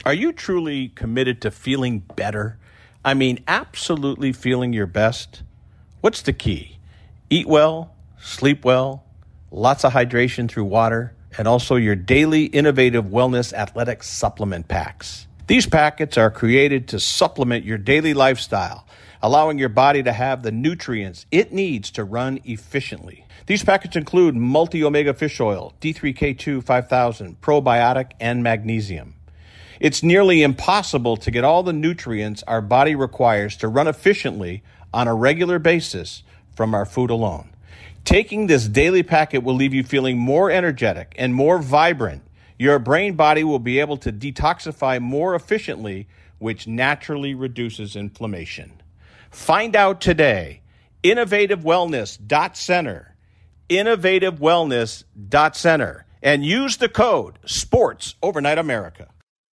Are you truly committed to feeling better? I mean, absolutely feeling your best? What's the key? Eat well, sleep well, lots of hydration through water, and also your daily innovative wellness athletic supplement packs. These packets are created to supplement your daily lifestyle, allowing your body to have the nutrients it needs to run efficiently. These packets include multi-omega fish oil, D3K2 5000, probiotic, and magnesium. It's nearly impossible to get all the nutrients our body requires to run efficiently on a regular basis from our food alone. Taking this daily packet will leave you feeling more energetic and more vibrant. Your brain body will be able to detoxify more efficiently, which naturally reduces inflammation. Find out today. InnovativeWellness.Center. InnovativeWellness.Center. And use the code SPORTS Overnight America.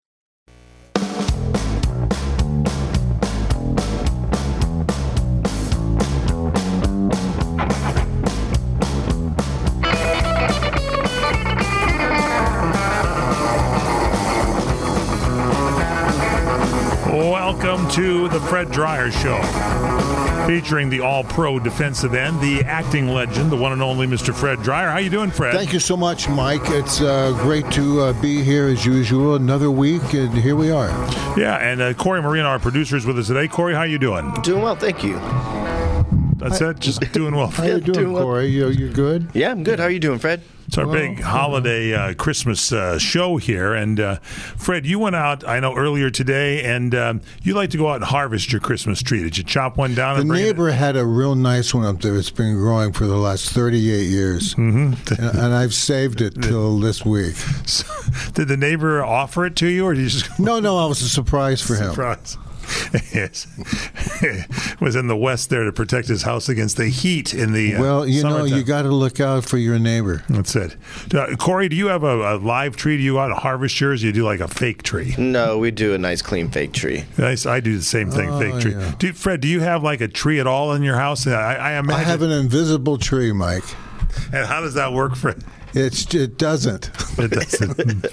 Welcome to the Fred Dryer Show, featuring the all-pro defensive end, the acting legend, the one and only Mr. Fred Dryer. How you doing, Fred? Thank you so much, Mike. It's great to be here as usual. Another week, and here we are. Yeah, and Corey Marino, our producer, is with us today. Corey, how you doing? Doing well, thank you. That's it? Just doing well. How you doing, Corey? You're good? Yeah, I'm good. How are you doing, Fred? It's our big holiday Christmas show here. And, Fred, you went out, I know, earlier today, and you like to go out and harvest your Christmas tree. Did you chop one down? The neighbor had a real nice one up there. It's been growing for the last 38 years. Mm-hmm. and I've saved it till this week. So, did the neighbor offer it to you, or did you just... No, I was a surprise for him. Yes. Was in the West there to protect his house against the heat in the well, you summertime. know, you got to look out for your neighbor. That's it. Corey, do you have a live tree? Do you go out and harvest yours, or you do like a fake tree? No, we do a nice, clean fake tree. Nice. I do the same thing, fake tree. Yeah. Fred, do you have like a tree at all in your house? I imagine. I have an invisible tree, Mike. And how does that work, Fred? It doesn't. It doesn't.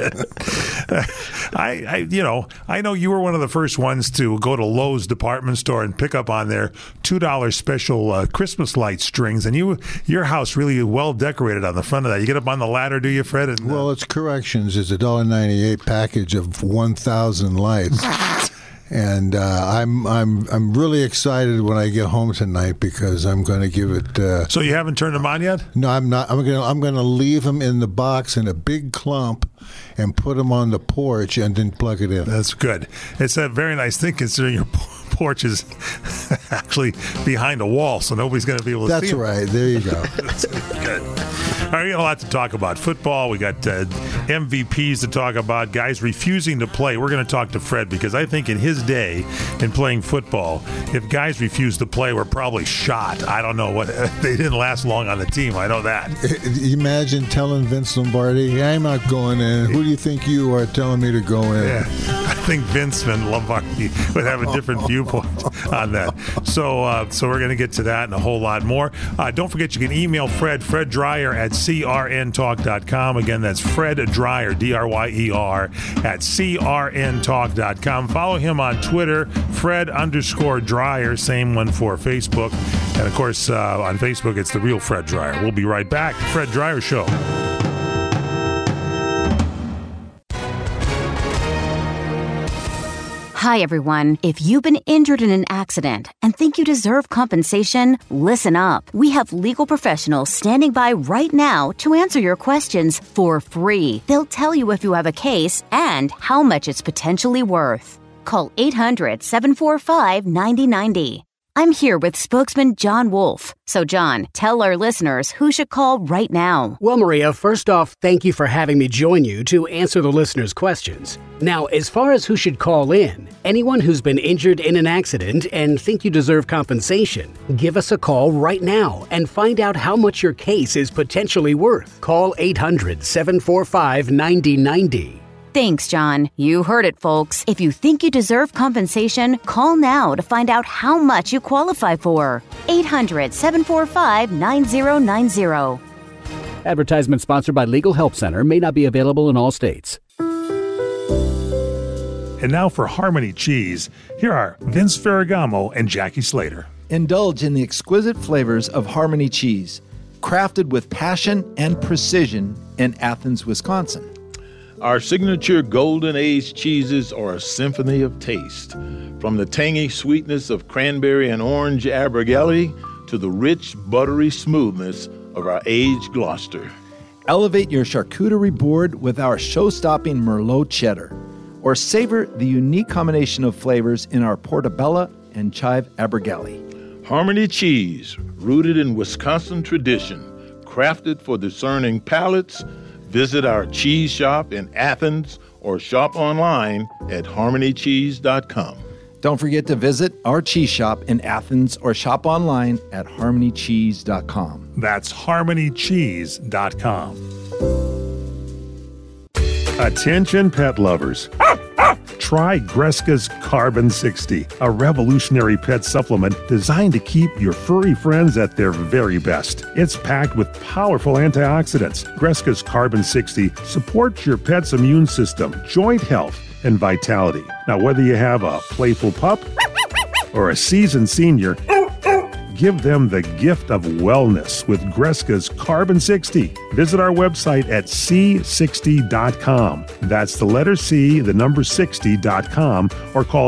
I know you were one of the first ones to go to Lowe's department store and pick up on their $2 special Christmas light strings, and your house really well decorated on the front of that. You get up on the ladder, do you, Fred? And, well, it's corrections. It's a $1.98 package of 1,000 lights. And I'm really excited when I get home tonight because I'm going to give it. So you haven't turned them on yet? No, I'm not. I'm going to leave them in the box in a big clump and put them on the porch and then plug it in. That's good. It's a very nice thing considering your porch is actually behind a wall, so nobody's going to be able to see it. That's right. There you go. That's good. All right, we got a lot to talk about. Football, we got MVPs to talk about, guys refusing to play. We're going to talk to Fred because I think in his day in playing football, if guys refused to play, we're probably shot. I don't know what. They didn't last long on the team. I know that. Imagine telling Vince Lombardi, I'm not going in. Who do you think you are telling me to go in? Yeah. I think Vince Lombardi would have a different viewpoint on that. So we're going to get to that and a whole lot more. Don't forget, you can email Fred Dryer at crntalk.com. Again, that's Fred Dryer, Dryer, at crntalk.com. Follow him on Twitter, Fred_Dryer, same one for Facebook. And, of course, on Facebook, it's The Real Fred Dryer. We'll be right back. Fred Dryer Show. Hi, everyone. If you've been injured in an accident and think you deserve compensation, listen up. We have legal professionals standing by right now to answer your questions for free. They'll tell you if you have a case and how much it's potentially worth. Call 800-745-9090. I'm here with spokesman John Wolf. So, John, tell our listeners who should call right now. Well, Maria, first off, thank you for having me join you to answer the listeners' questions. Now, as far as who should call in, anyone who's been injured in an accident and think you deserve compensation, give us a call right now and find out how much your case is potentially worth. Call 800-745-9090. Thanks, John. You heard it, folks. If you think you deserve compensation, call now to find out how much you qualify for. 800-745-9090. Advertisement sponsored by Legal Help Center, may not be available in all states. And now for Harmony Cheese, here are Vince Ferragamo and Jackie Slater. Indulge in the exquisite flavors of Harmony Cheese, crafted with passion and precision in Athens, Wisconsin. Our signature golden aged cheeses are a symphony of taste. From the tangy sweetness of cranberry and orange Abergele to the rich, buttery smoothness of our aged Gloucester. Elevate your charcuterie board with our show-stopping Merlot cheddar, or savor the unique combination of flavors in our Portobello and chive Abergele. Harmony Cheese, rooted in Wisconsin tradition, crafted for discerning palates. Visit our cheese shop in Athens or shop online at harmonycheese.com. Don't forget to visit our cheese shop in Athens or shop online at harmonycheese.com. That's harmonycheese.com. Attention pet lovers. Try Greska's Carbon 60, a revolutionary pet supplement designed to keep your furry friends at their very best. It's packed with powerful antioxidants. Greska's Carbon 60 supports your pet's immune system, joint health, and vitality. Now, whether you have a playful pup or a seasoned senior, give them the gift of wellness with Greska's Carbon 60. Visit our website at c60.com. That's the letter C, the number 60.com, or call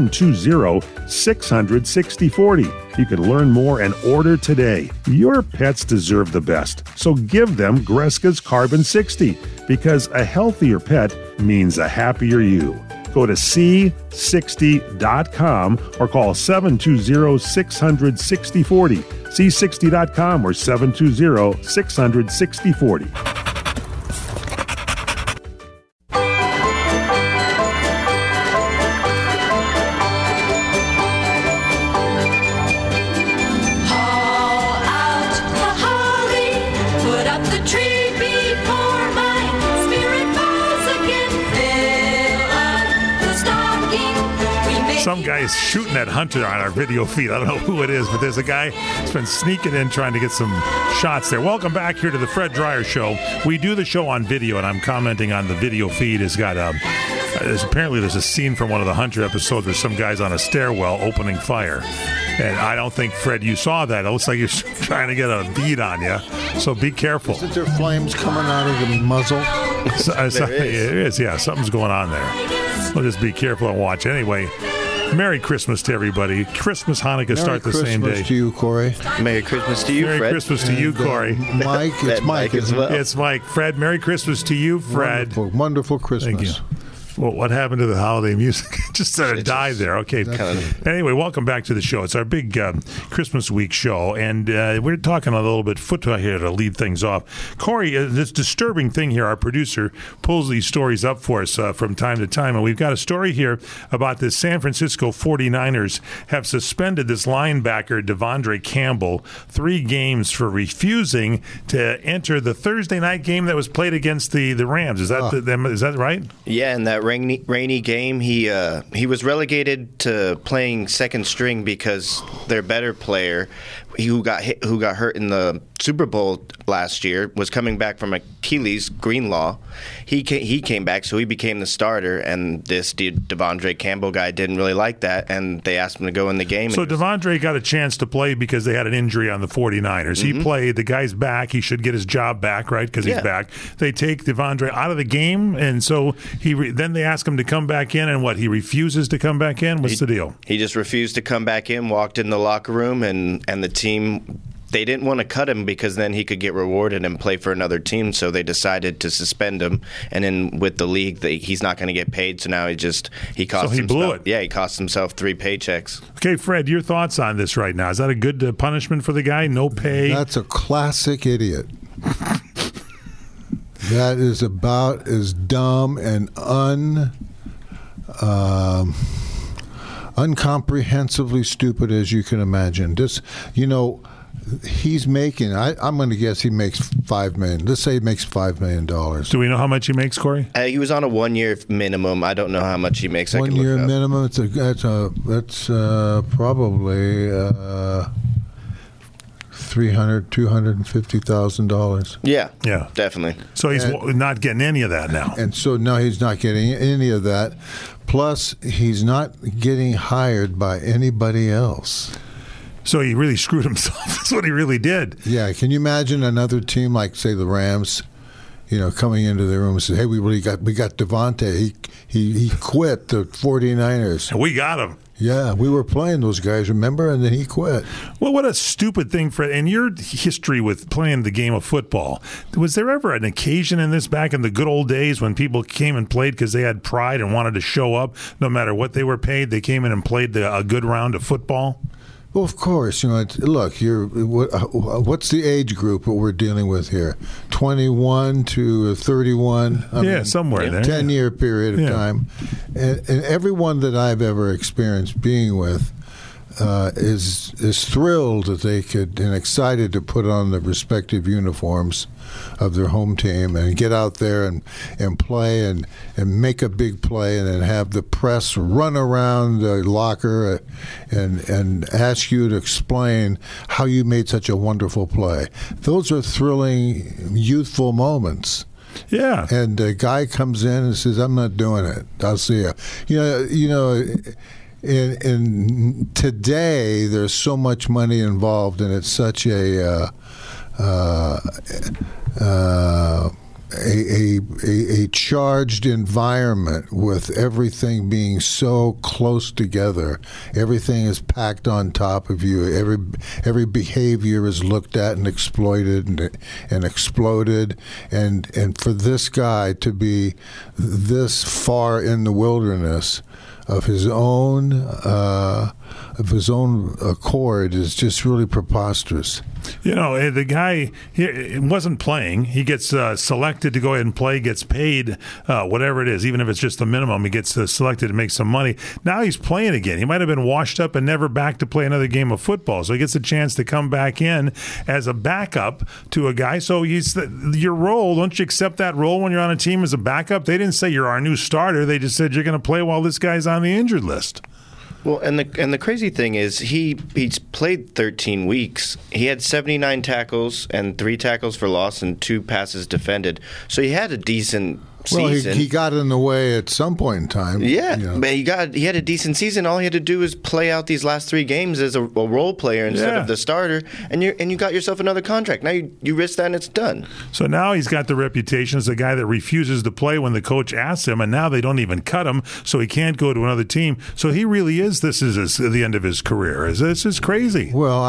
720-600-6040. You can learn more and order today. Your pets deserve the best, so give them Greska's Carbon 60, because a healthier pet means a happier you. Go to c60.com or call 720-600-6040. c60.com or 720-600-6040. Some guy's shooting at Hunter on our video feed. I don't know who it is, but there's a guy that's been sneaking in trying to get some shots there. Welcome back here to the Fred Dryer Show. We do the show on video, and I'm commenting on the video feed. It's got apparently there's a scene from one of the Hunter episodes where some guy's on a stairwell opening fire. And I don't think, Fred, you saw that. It looks like you're trying to get a bead on you. So be careful. Isn't there flames coming out of the muzzle? It is, yeah. Something's going on there. We'll just be careful and watch. Anyway, Merry Christmas to everybody. Christmas, Hanukkah start the same day. Merry Christmas to you, Corey. Merry Christmas to you, Fred. Merry Christmas to you, Corey. Mike, it's Mike as well. It's Mike. Fred, Merry Christmas to you, Fred. Wonderful Christmas. Thank you. Well, what happened to the holiday music? Just sort of died there. Okay. Anyway, welcome back to the show. It's our big Christmas week show, and we're talking a little bit football here to lead things off. Corey, this disturbing thing here, our producer pulls these stories up for us from time to time, and we've got a story here about the San Francisco 49ers have suspended this linebacker, Devondre Campbell, 3 games for refusing to enter the Thursday night game that was played against the Rams. Is that is that right? Yeah, and that rainy game, he was relegated to playing second string because their better player, who got hurt in the Super Bowl last year, was coming back from Achilles, Greenlaw. He came back, so he became the starter, and this Devondre Campbell guy didn't really like that, and they asked him to go in the game. So Devondre got a chance to play because they had an injury on the 49ers. He played. The guy's back. He should get his job back, right, because he's back. They take Devondre out of the game, and so then they ask him to come back in, and what, he refuses to come back in? What's the deal? He just refused to come back in, walked in the locker room, and the team, they didn't want to cut him because then he could get rewarded and play for another team, so they decided to suspend him. And then with the league, he's not going to get paid, so now he cost himself. Blew it. Yeah, he cost himself 3 paychecks. Okay, Fred, your thoughts on this right now? Is that a good punishment for the guy? No pay? That's a classic idiot. That is about as dumb and uncomprehensively stupid as you can imagine. He's making, I'm going to guess he makes $5 million. Let's say he makes $5 million. Do we know how much he makes, Corey? He was on a 1-year minimum. I don't know how much he makes. 1 year minimum. That's probably $250,000. Yeah, definitely. So he's not getting any of that now. And so now he's not getting any of that. Plus, he's not getting hired by anybody else. So he really screwed himself. That's what he really did. Yeah, can you imagine another team like, say, the Rams, coming into their room and say, "Hey, we got Devontae. He quit the 49ers. And we got him." Yeah, we were playing those guys, remember? And then he quit. Well, what a stupid thing, Fred. In your history with playing the game of football, was there ever an occasion in this back in the good old days when people came and played because they had pride and wanted to show up no matter what they were paid? They came in and played a good round of football? Well, of course. Look, what's the age group that we're dealing with here? 21 to 31? Somewhere there. 10-year period of time. And everyone that I've ever experienced being with is thrilled that they could and excited to put on the respective uniforms of their home team and get out there and play and make a big play and then have the press run around the locker and ask you to explain how you made such a wonderful play. Those are thrilling, youthful moments. Yeah. And a guy comes in and says, "I'm not doing it. I'll see you." In today, there's so much money involved, and it's such a charged environment with everything being so close together. Everything is packed on top of you. Every behavior is looked at and exploited and exploded. And for this guy to be this far in the wilderness of his own accord is just really preposterous. The guy he wasn't playing. He gets selected to go ahead and play, gets paid whatever it is, even if it's just the minimum. He gets selected to make some money. Now he's playing again. He might have been washed up and never back to play another game of football. So he gets a chance to come back in as a backup to a guy. So your role, don't you accept that role when you're on a team as a backup? They didn't say you're our new starter. They just said you're going to play while this guy's on the injured list. Well, and the crazy thing is he's played 13 weeks. He had 79 tackles and 3 tackles for loss and 2 passes defended. So he had a decent season. Well, he got in the way at some point in time. Yeah, but he had a decent season. All he had to do was play out these last 3 games as a role player instead of the starter, and you got yourself another contract. Now you risk that and it's done. So now he's got the reputation as a guy that refuses to play when the coach asks him, and now they don't even cut him, so he can't go to another team. So he really is. This is the end of his career. This is crazy. Well,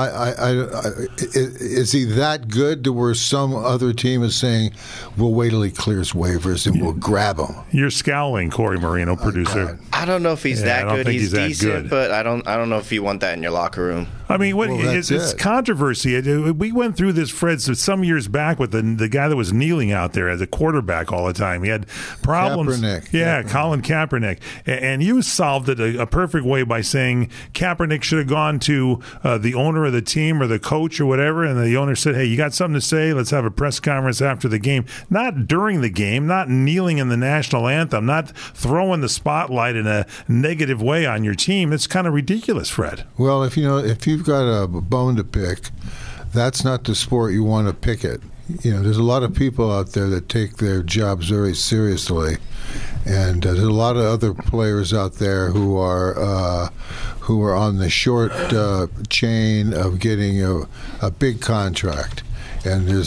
is he that good to where some other team is saying, "We'll wait till he clears waivers and we'll grab him"? You're scowling, Corey Marino, producer. I don't know if he's that good. He's decent, good. But I don't know if you want that in your locker room. I mean, it's controversy. We went through this, Fred, some years back with the guy that was kneeling out there as a quarterback all the time. He had problems. Kaepernick. Colin Kaepernick. And you solved it a perfect way by saying Kaepernick should have gone to the owner of the team or the coach or whatever, and the owner said, "Hey, you got something to say? Let's have a press conference after the game." Not during the game, not kneeling in the national anthem, not throwing the spotlight in a negative way on your team. It's kind of ridiculous, Fred. Well, if you've got a bone to pick, that's not the sport you want to pick it. There's a lot of people out there that take their jobs very seriously, and there's a lot of other players out there who are on the short chain of getting a big contract. And there's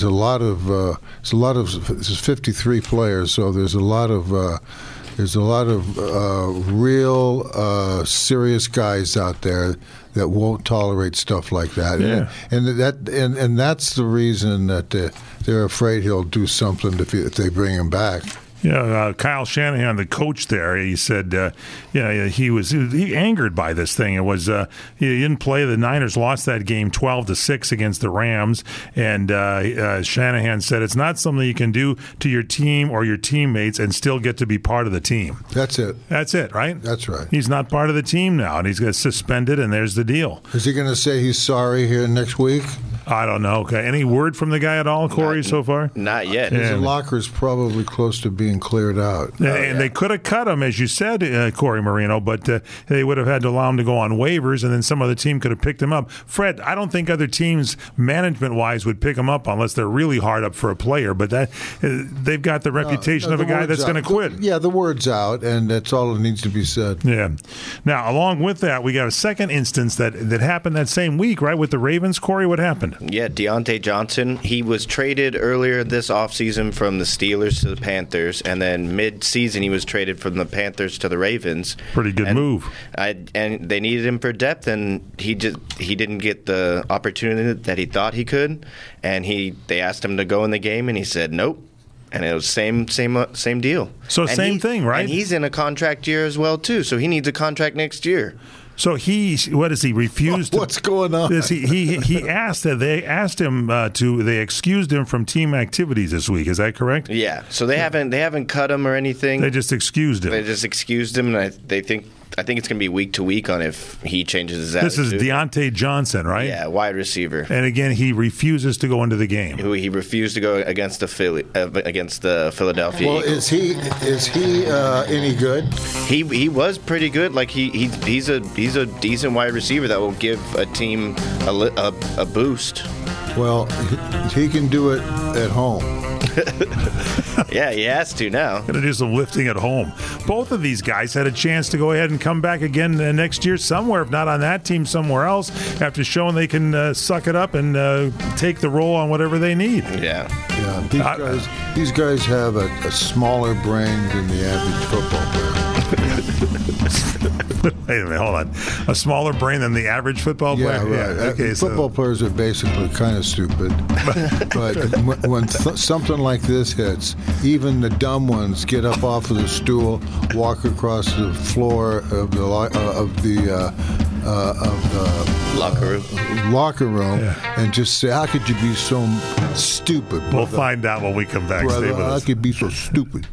53 players, so there's a lot of real serious guys out there that won't tolerate stuff like that. Yeah. And that's the reason that they're afraid he'll do something if they bring him back. Kyle Shanahan, the coach there, he said, he was angered by this thing. It was he didn't play. The Niners lost that game 12-6 against the Rams, and Shanahan said it's not something you can do to your team or your teammates and still get to be part of the team. That's it. That's it, right? That's right. He's not part of the team now, and he's got suspended, and there's the deal. Is he going to say he's sorry here next week? I don't know. Okay. Any word from the guy at all, Corey, so far? Not yet. His locker's probably close to being cleared out. And they could have cut him, as you said, Corey Marino, but they would have had to allow him to go on waivers, and then some other team could have picked him up. Fred, I don't think other teams, management-wise, would pick him up unless they're really hard up for a player, but they've got the reputation of a guy that's going to quit. Yeah, the word's out, and that's all that needs to be said. Yeah. Now, along with that, we got a second instance that happened that same week, right, with the Ravens. Corey, what happened? Yeah, Deontay Johnson. He was traded earlier this offseason from the Steelers to the Panthers, and then mid-season he was traded from the Panthers to the Ravens. Pretty good move. And they needed him for depth, and he didn't get the opportunity that he thought he could, and they asked him to go in the game, and he said nope. And it was same deal. So same thing, right? And he's in a contract year as well, too, so he needs a contract next year. So he refused? What's going on? He asked that they asked him they excused him from team activities this week. Is that correct? Yeah. So they haven't cut him or anything. They just excused him. They just excused him, and I think it's going to be week to week on if he changes his attitude. This is Deontay Johnson, right? Yeah, wide receiver. And again, he refuses to go into the game. He refused to go against the Philadelphia. Well, Eagles. is he any good? He was pretty good. Like he's a decent wide receiver that will give a team a boost. Well, he can do it at home. Yeah, he has to now. Going to do some lifting at home. Both of these guys had a chance to go ahead and come back again next year somewhere, if not on that team, somewhere else, after showing they can suck it up and take the role on whatever they need. Yeah. These guys have a smaller brain than the average football player. Wait a minute, hold on. A smaller brain than the average football player? Yeah, right. Okay, football players are basically kind of stupid. But when something like this hits, even the dumb ones get up off of the stool, walk across the floor of the locker room, and just say, "How could you be so stupid?" Brother? We'll find out when we come back. Brother, Stay with us. how could be so stupid?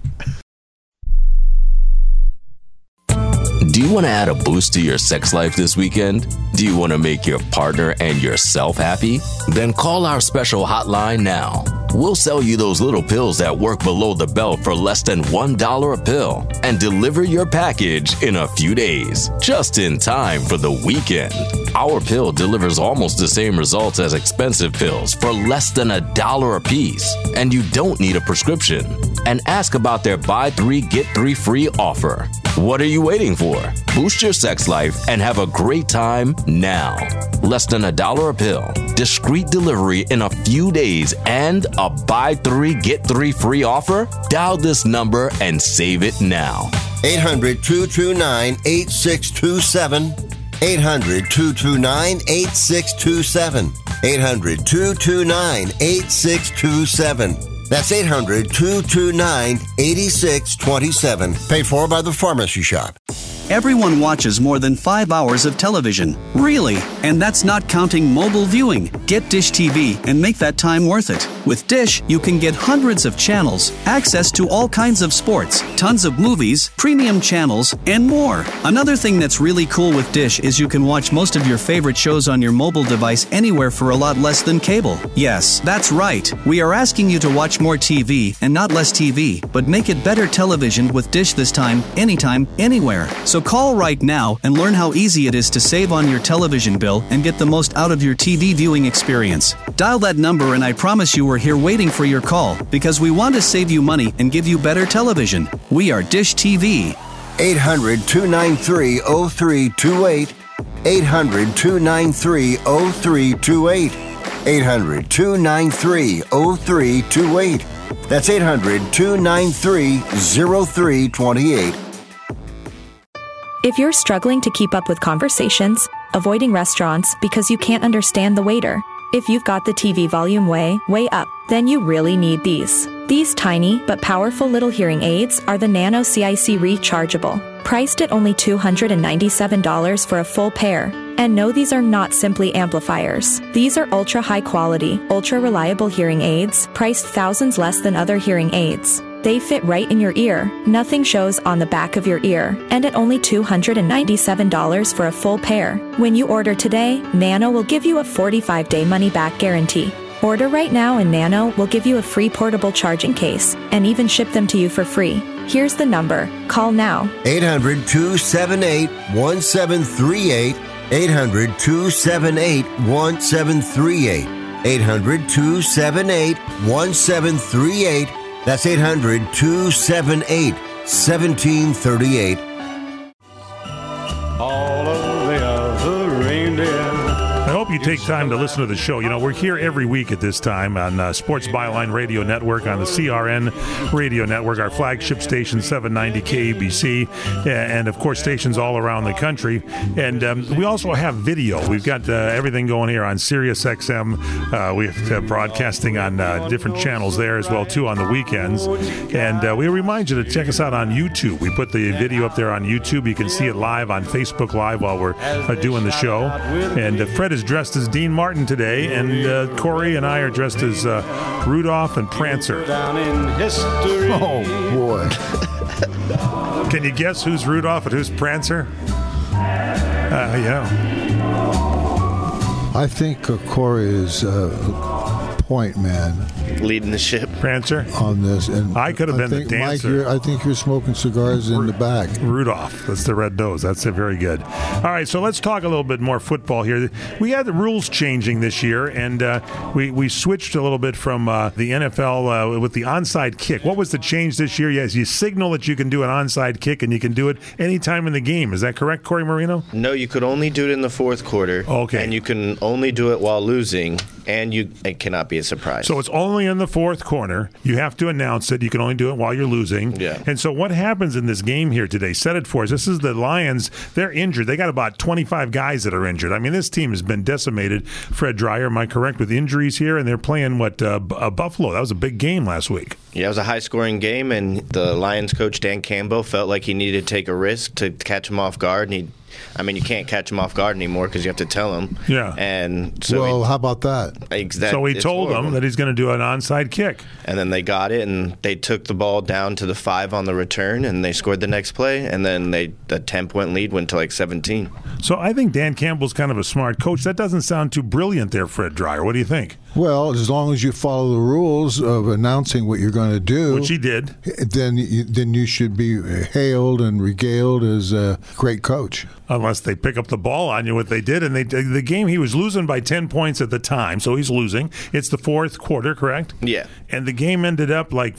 Do you want to add a boost to your sex life this weekend? Do you want to make your partner and yourself happy? Then call our special hotline now. We'll sell you those little pills that work below the belt for less than $1 a pill and deliver your package in a few days, just in time for the weekend. Our pill delivers almost the same results as expensive pills for less than $1 a piece, and you don't need a prescription. And ask about their buy 3, get 3 free offer. What are you waiting for? Boost your sex life and have a great time now. Less than $1 a pill, discreet delivery in a few days, and a buy 3, get 3 free offer? Dial this number and save it now. 800-229-8627. 800-229-8627. 800-229-8627. That's 800-229-8627. Paid for by the Pharmacy Shop. Everyone watches more than 5 hours of television. Really? And that's not counting mobile viewing. Get Dish TV and make that time worth it. With Dish, you can get hundreds of channels, access to all kinds of sports, tons of movies, premium channels, and more. Another thing that's really cool with Dish is you can watch most of your favorite shows on your mobile device anywhere for a lot less than cable. Yes, that's right. We are asking you to watch more TV and not less TV, but make it better television with Dish this time, anytime, anywhere. So call right now and learn how easy it is to save on your television bill and get the most out of your TV viewing experience. Dial that number and I promise you we're here waiting for your call because we want to save you money and give you better television. We are Dish TV. 800-293-0328. 800-293-0328. 800-293-0328. That's 800-293-0328. If you're struggling to keep up with conversations, avoiding restaurants because you can't understand the waiter, if you've got the TV volume way up, then you really need these. These tiny but powerful little hearing aids are the Nano CIC Rechargeable, priced at only $297 for a full pair. And no, these are not simply amplifiers. These are ultra high quality, ultra reliable hearing aids, priced thousands less than other hearing aids. They fit right in your ear. Nothing shows on the back of your ear. And at only $297 for a full pair. When you order today, Nano will give you a 45-day money-back guarantee. Order right now and Nano will give you a free portable charging case and even ship them to you for free. Here's the number. Call now. 800-278-1738. 800-278-1738. 800-278-1738. That's 800-278-1738. All of the other reindeer. I hope you take time to listen to the show. You know, we're here every week at this time on Sports Byline Radio Network, on the CRN Radio Network, our flagship station, 790 KABC, and, of course, stations all around the country. And we also have video. We've got everything going here on Sirius XM. We have broadcasting on different channels there as well, too, on the weekends. And we remind you to check us out on YouTube. We put the video up there on YouTube. You can see it live on Facebook Live while we're doing the show. And Fred is dressed as Dean Martin today, and Corey and I are dressed as Rudolph and Prancer. Oh, boy. Can you guess who's Rudolph and who's Prancer? Yeah. I think Corey is point man. Leading the ship. Prancer? On this. And I could have been the dancer. Mike, I think you're smoking cigars in the back. Rudolph. That's the red nose. That's very good. All right, so let's talk a little bit more football here. We had the rules changing this year, and we switched a little bit from the NFL with the onside kick. What was the change this year? Yes, you signal that you can do an onside kick, and you can do it anytime in the game. Is that correct, Corey Marino? No, you could only do it in the fourth quarter. Okay. And you can only do it while losing, and it cannot be a surprise. So it's only in the fourth corner. You have to announce it. You can only do it while you're losing. Yeah. And so what happens in this game here today? Set it for us. This is the Lions. They're injured. They got about 25 guys that are injured. I mean, this team has been decimated. Fred Dreyer, am I correct, with injuries here? And they're playing, Buffalo. That was a big game last week. Yeah, it was a high-scoring game, and the Lions coach, Dan Campbell, felt like he needed to take a risk to catch him off guard, and you can't catch him off guard anymore because you have to tell him. Yeah. And so how about that? So he told them that he's going to do an onside kick. And then they got it, and they took the ball down to the 5 on the return, and they scored the next play, and then the 10-point lead went to like 17. So I think Dan Campbell's kind of a smart coach. That doesn't sound too brilliant there, Fred Dreyer. What do you think? Well, as long as you follow the rules of announcing what you're going to do, which he did, then you should be hailed and regaled as a great coach. Unless they pick up the ball on you, what they did, and the game, he was losing by 10 points at the time, so he's losing. It's the fourth quarter, correct? Yeah. And the game ended up like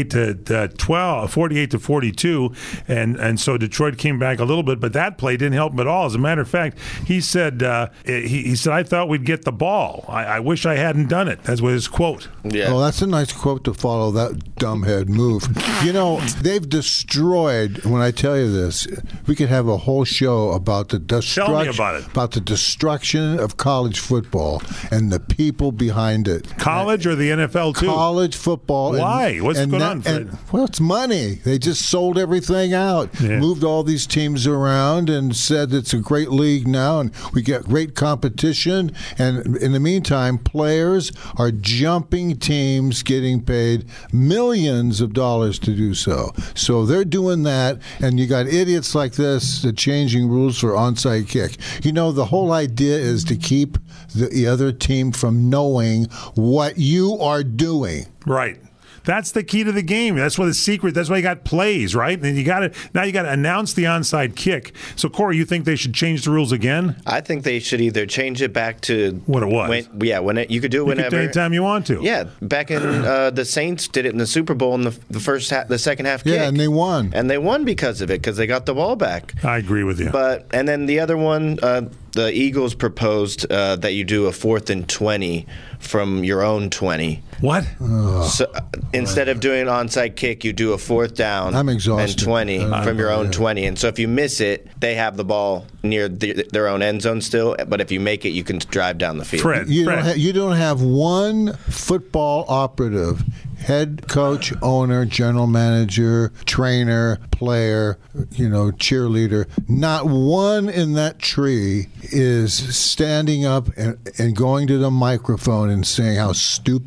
48-42, and so Detroit came back a little bit, but that play didn't help him at all. As a matter of fact, he said, he said, I thought we'd get the ball. I wish I hadn't done it. That's what his quote. Yeah. Well, that's a nice quote to follow that dumbhead move. You know, they've destroyed, when I tell you this, we could have a whole show about the destruction. Tell me about it. About the destruction of college football and the people behind it. College or the NFL too? College football. Why? What's going on? Well, it's money. They just sold everything out, moved all these teams around, and said it's a great league now, and we get great competition. And in the meantime, players are jumping teams, getting paid millions of dollars to do so. So they're doing that, and you got idiots like this changing rules for onside kick. You know, the whole idea is to keep the other team from knowing what you are doing. Right. That's the key to the game. That's what the secret. That's why you got plays, right? And you got to announce the onside kick. So, Corey, you think they should change the rules again? I think they should either change it back to what it was. You could do it whenever. Anytime you want to. Yeah, back in the Saints did it in the Super Bowl in the second half kick. Yeah, and they won. And they won because of it, because they got the ball back. I agree with you. And then the other one, the Eagles proposed that you do a 4th and 20 from your own 20. What? So instead of doing an onside kick, you do a 4th down and 20 from your own 20. And so if you miss it, they have the ball near their own end zone still. But if you make it, you can drive down the field. You don't have one football operative, head coach, owner, general manager, trainer, player, cheerleader. Not one in that tree is standing up and going to the microphone and saying how stupid this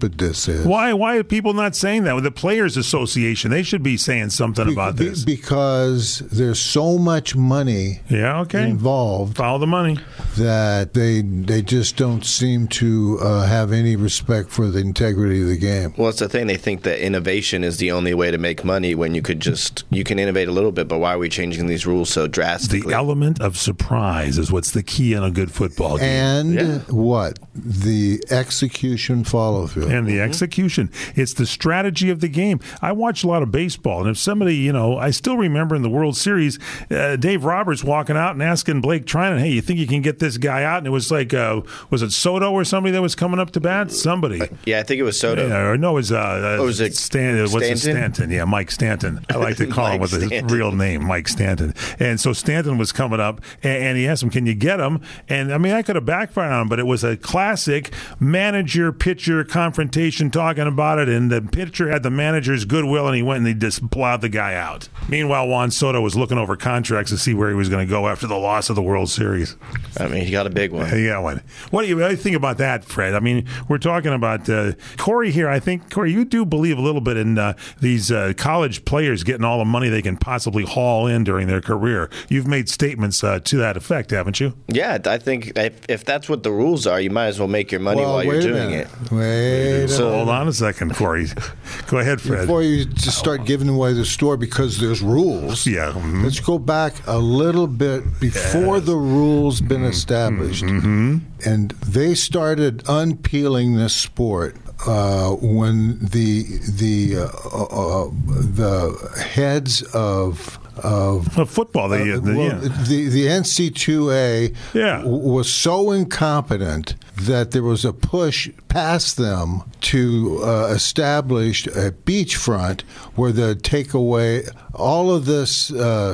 else is. Why are people not saying that? With the Players Association, they should be saying something about this. Because there's so much money involved. Follow the money. That they just don't seem to have any respect for the integrity of the game. Well, it's the thing. They think that innovation is the only way to make money when you can innovate a little bit, but why are we changing these rules so drastically? The element of surprise is what's the key in a good football game. And what? The execution follow-through. And the execution. It's the strategy of the game. I watch a lot of baseball, and if somebody, I still remember in the World Series, Dave Roberts walking out and asking Blake Trinan, hey, you think you can get this guy out? And it was like, was it Soto or somebody that was coming up to bat? Somebody. Yeah, I think it was Soto. Or no, it was Stanton? What's it, Stanton? Yeah, Mike Stanton. I like to call him with his real name, Mike Stanton. And so Stanton was coming up, and he asked him, can you get him? And, I mean, I could have backfired on him, but it was a classic manager-pitcher confrontation talking about it, and the pitcher had the manager's goodwill, and he went and he just plowed the guy out. Meanwhile, Juan Soto was looking over contracts to see where he was going to go after the loss of the World Series. I mean, he got a big one. He got one. What do you think about that, Fred? I mean, we're talking about Corey here. I think, Corey, you do believe a little bit in these college players getting all the money they can possibly haul in during their career. You've made statements to that effect, haven't you? Yeah, I think if that's what the rules are, you might as well make your money while you're doing it. Hold on a second, Corey. Go ahead, Fred. Before you just start giving away the store because there's rules, let's go back a little bit before the rules been established. And they started unpeeling this sport when the heads of football, the NC2A was so incompetent that there was a push past them to establish a beachfront where they'd take away all of this,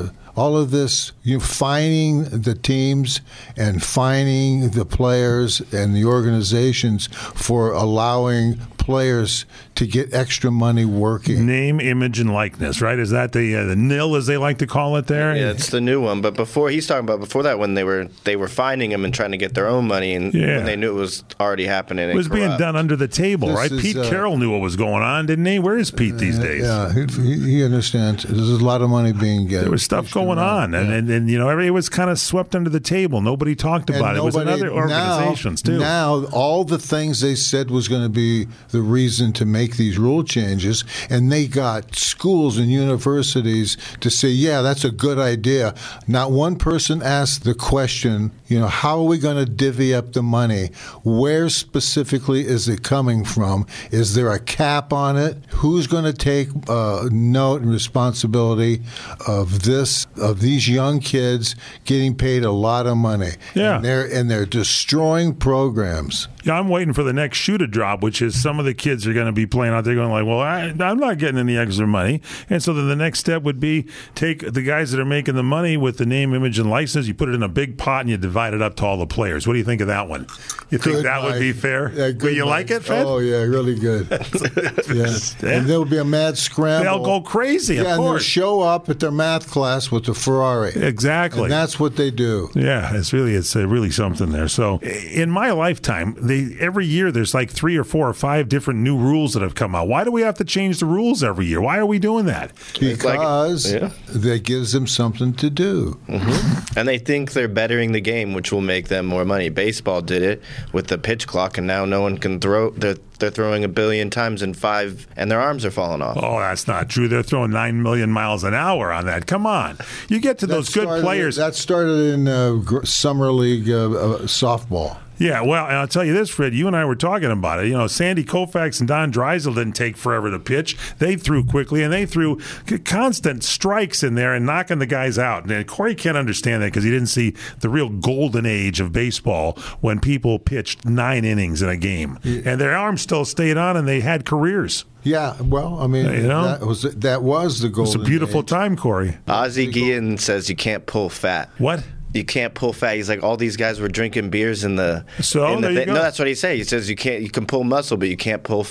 fining the teams and fining the players and the organizations for allowing players to get extra money working. Name, image, and likeness, right? Is that the NIL, as they like to call it there? Yeah, it's the new one. But before before that, when they were finding him and trying to get their own money, and when they knew it was already happening, it was being done under the table, right? Pete Carroll knew what was going on, didn't he? Where is Pete these days? Yeah, he understands. There's a lot of money being given. There was stuff going on, and everybody was kind of swept under the table. Nobody talked about it. It was in other organizations too. Now, all the things they said was going to be the reason to make these rule changes, and they got schools and universities to say, yeah, that's a good idea. Not one person asked the question, how are we going to divvy up the money? Where specifically is it coming from? Is there a cap on it? Who's going to take note and responsibility of these young kids getting paid a lot of money? Yeah. And they're destroying programs. Yeah, I'm waiting for the next shoe to drop, which is some of the kids are going to be playing out there going like, well, I'm not getting any extra money. And so then the next step would be take the guys that are making the money with the name, image, and license, you put it in a big pot and you divide it up to all the players. What do you think of that one? You think that would be fair? Yeah, good. You like it, Fred? Oh, yeah, really good. Yeah. And there will be a mad scramble. They'll go crazy, of course. And they'll show up at their math class with the Ferrari. Exactly. And that's what they do. Yeah, it's really something there. So in my lifetime, every year there's like 3 or 4 or 5 different new rules that have come out. Why do we have to change the rules every year? Why are we doing that? Because that gives them something to do. And they think they're bettering the game, which will make them more money. Baseball did it with the pitch clock, and now no one can throw. They're throwing 1 billion times in 5, and their arms are falling off. Oh, that's not true. They're throwing 9 million miles an hour on that. Come on. You get to those good players. That started in Summer League softball. Yeah, well, and I'll tell you this, Fred, you and I were talking about it. Sandy Koufax and Don Drysdale didn't take forever to pitch. They threw quickly, and they threw constant strikes in there and knocking the guys out. And Corey can't understand that because he didn't see the real golden age of baseball when people pitched 9 innings in a game. And their arms still stayed on, and they had careers. Yeah, well, I mean, that was the golden age. It's a beautiful time, Corey. Ozzie Guillen says you can't pull fat. What? You can't pull fat. He's like, all these guys were drinking beers in the. So in the there you go. No, that's what he says. He says you can pull muscle, but you can't pull fat.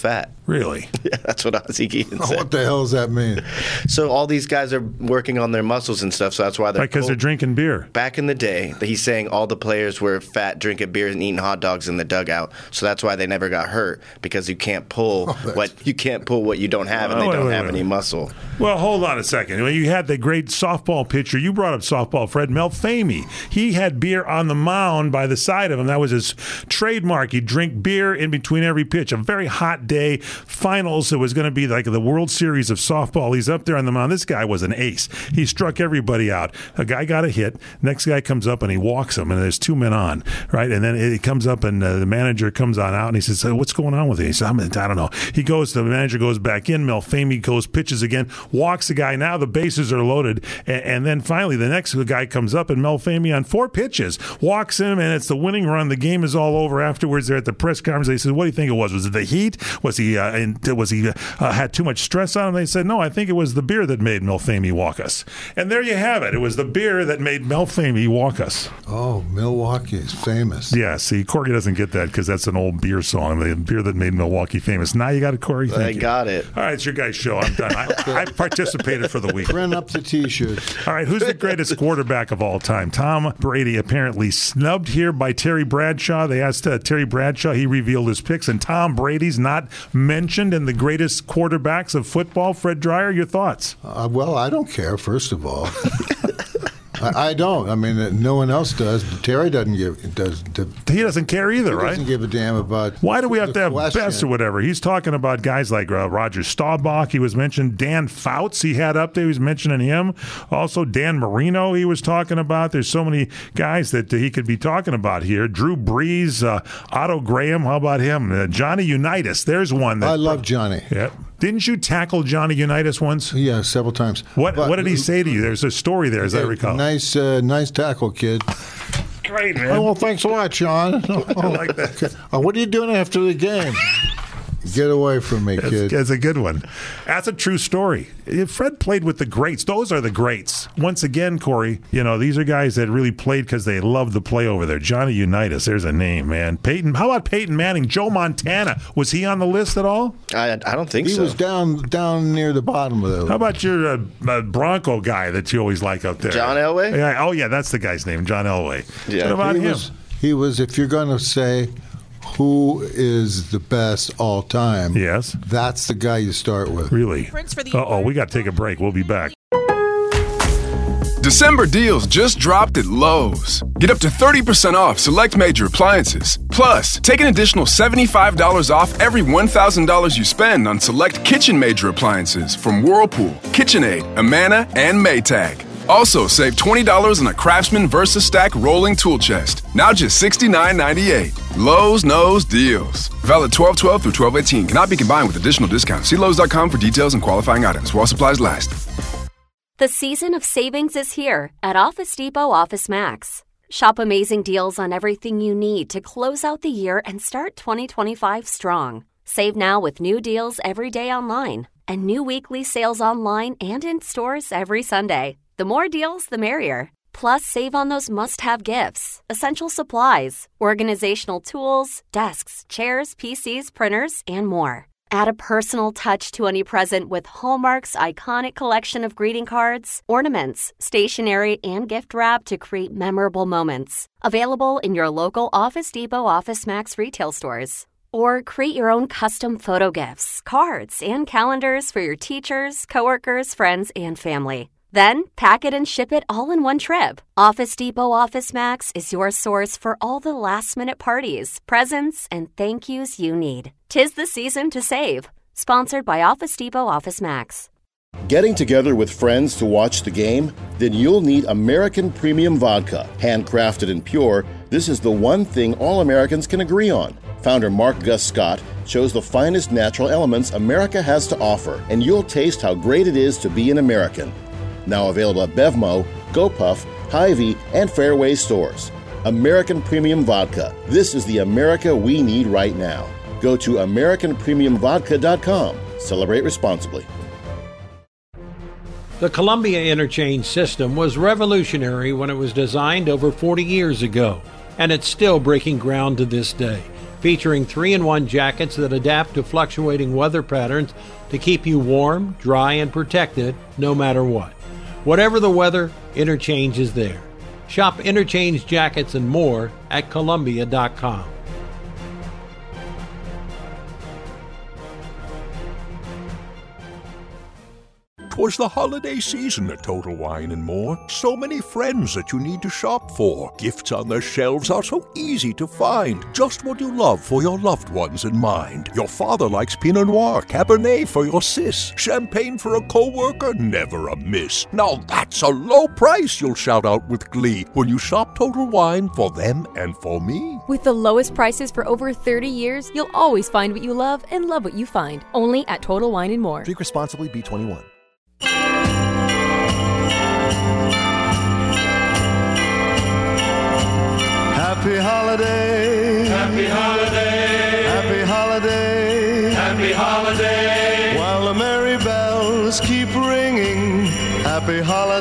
Really? Yeah, that's what Ozzie Guillen said. What the hell does that mean? So all these guys are working on their muscles and stuff, so that's why they're Because they're drinking beer. Back in the day, he's saying all the players were fat, drinking beer, and eating hot dogs in the dugout. So that's why they never got hurt, because you can't pull what you don't have, and they don't have any muscle. Well, hold on a second. When you had the great softball pitcher, you brought up softball, Fred Melfamy. He had beer on the mound by the side of him. That was his trademark. He'd drink beer in between every pitch. A very hot day. Finals. It was going to be like the World Series of softball. He's up there on the mound. This guy was an ace. He struck everybody out. A guy got a hit. Next guy comes up and he walks him, and there's 2 men on, right? And then he comes up and the manager comes on out and he says, "What's going on with it?" He says, "I don't know." The manager goes back in. Melfamy goes, pitches again, walks the guy. Now the bases are loaded, and then finally the next guy comes up, and Melfamy on 4 pitches walks him, and it's the winning run. The game is all over. Afterwards, they're at the press conference. They said, "What do you think it was? Was it the heat? Was he had too much stress on him?" They said, "No, I think it was the beer that made Melfamy walk us." And there you have it. It was the beer that made Melfamy walk us. Oh, Milwaukee is famous. Yeah, see, Corey doesn't get that because that's an old beer song, the beer that made Milwaukee famous. Now you got it, Corey? I got it. All right, it's your guys' show. I'm done. I participated for the week. Print up the T-shirts. All right, who's the greatest quarterback of all time? Tom Brady apparently snubbed here by Terry Bradshaw. They asked Terry Bradshaw. He revealed his picks, and Tom Brady's not mentioned in the greatest quarterbacks of football. Fred Dreyer, your thoughts? Well, I don't care, first of all. I don't. I mean, no one else does. But Terry doesn't He doesn't care either, right? He doesn't give a damn about. Why do we have to have question. best or whatever? He's talking about guys like Roger Staubach. He was mentioned. Dan Fouts he had up there. He was mentioning him. Also, Dan Marino he was talking about. There's so many guys that he could be talking about here. Drew Brees, Otto Graham. How about him? Johnny Unitas. There's one. I love Johnny. Yeah. Didn't you tackle Johnny Unitas once? Yeah, several times. What did he say to you? There's a story there, as I recall. Nice tackle, kid. Great, man. Oh, well, thanks a lot, Sean. I like that. What are you doing after the game? Get away from me, kid. That's a good one. That's a true story. Fred played with the greats. Those are the greats. Once again, Corey, these are guys that really played because they loved the play over there. Johnny Unitas, there's a name, man. Peyton. How about Peyton Manning? Joe Montana. Was he on the list at all? I don't think so. He was down near the bottom of the. How about your Bronco guy that you always like up there? John Elway? Yeah. Oh, yeah, that's the guy's name, John Elway. Yeah. What about him? He was, if you're going to say who is the best all time, yes, that's the guy you start with. Really? We got to take a break. We'll be back. December deals just dropped at Lowe's. Get up to 30% off select major appliances. Plus, take an additional $75 off every $1,000 you spend on select kitchen major appliances from Whirlpool, KitchenAid, Amana, and Maytag. Also, save $20 on a Craftsman VersaStack rolling tool chest. Now just $69.98. Lowe's knows deals. Valid 12/12 through 12/18. Cannot be combined with additional discounts. See Lowe's.com for details and qualifying items while supplies last. The season of savings is here at Office Depot Office Max. Shop amazing deals on everything you need to close out the year and start 2025 strong. Save now with new deals every day online and new weekly sales online and in stores every Sunday. The more deals, the merrier. Plus, save on those must-have gifts, essential supplies, organizational tools, desks, chairs, PCs, printers, and more. Add a personal touch to any present with Hallmark's iconic collection of greeting cards, ornaments, stationery, and gift wrap to create memorable moments. Available in your local Office Depot Office Max retail stores. Or create your own custom photo gifts, cards, and calendars for your teachers, coworkers, friends, and family. Then, pack it and ship it all in one trip. Office Depot Office Max is your source for all the last-minute parties, presents, and thank yous you need. 'Tis the season to save. Sponsored by Office Depot Office Max. Getting together with friends to watch the game? Then you'll need American Premium Vodka. Handcrafted and pure, this is the one thing all Americans can agree on. Founder Mark Gus Scott chose the finest natural elements America has to offer, and you'll taste how great it is to be an American. Now available at Bevmo, GoPuff, Hy-Vee, and Fairway stores. American Premium Vodka. This is the America we need right now. Go to AmericanPremiumVodka.com. Celebrate responsibly. The Columbia Interchange system was revolutionary when it was designed over 40 years ago, and it's still breaking ground to this day. featuring 3-in-1 jackets that adapt to fluctuating weather patterns to keep you warm, dry, and protected no matter what. Whatever the weather, Interchange is there. Shop Interchange jackets and more at Columbia.com. 'Twas the holiday season at Total Wine & More. So many friends that you need to shop for. Gifts on their shelves are so easy to find. Just what you love for your loved ones in mind. Your father likes Pinot Noir, Cabernet for your sis. Champagne for a co-worker, never a miss. Now that's a low price you'll shout out with glee when you shop Total Wine for them and for me. With the lowest prices for over 30 years, you'll always find what you love and love what you find. Only at Total Wine & More. Drink responsibly, B21. Happy holiday, happy holiday, happy holiday, happy holiday. While the merry bells keep ringing, happy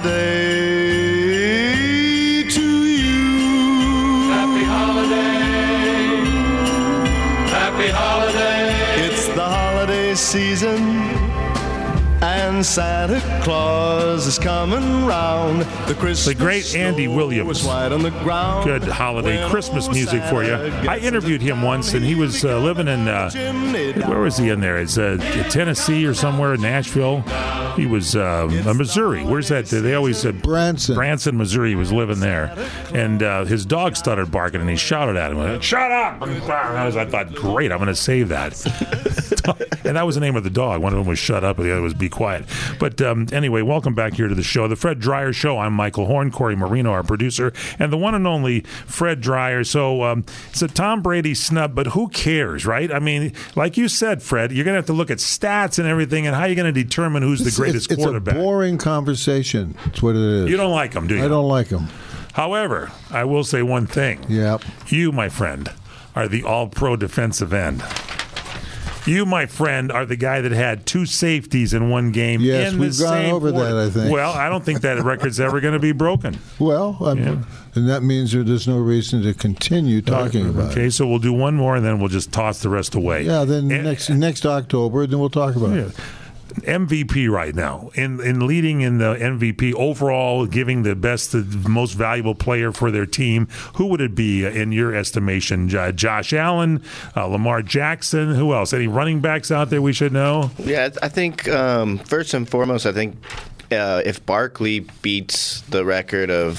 holiday to you. Happy holiday, happy holiday. It's the holiday season, and Santa Claus is coming round. The great Andy Williams. Good holiday Christmas music for you. I interviewed him once, and he was living in, where was he in there? It's Tennessee or somewhere in Nashville. He was Missouri. Where's that? They always said Branson, Missouri. He was living there. And his dog started barking, and he shouted at him, "Shut up!" I thought, great, I'm going to save that. And that was the name of the dog. One of them was "Shut Up," and the other was "Be Quiet." But anyway, welcome back here to the show, the Fred Dreyer Show. I'm Michael Horn, Corey Marino, our producer, and the one and only Fred Dreyer. So it's a Tom Brady snub, but who cares, right? I mean, like you said, Fred, you're going to have to look at stats and everything, and how are you going to determine who's the greatest quarterback? It's a boring conversation. That's what it is. You don't like him, do you? I don't like him. However, I will say one thing. Yep. You, my friend, are the all-pro defensive end. You, my friend, are the guy that had 2 safeties in one game. Yes, we've gone over that, I think. Well, I don't think that record's ever going to be broken. Well, and that means there's no reason to continue talking about it. Okay, so we'll do one more, and then we'll just toss the rest away. Yeah, then next October, then we'll talk about it. MVP right now, in leading in the MVP overall, giving the best, the most valuable player for their team. Who would it be in your estimation? Josh Allen, Lamar Jackson. Who else? Any running backs out there we should know? Yeah, I think first and foremost, I think if Barkley beats the record of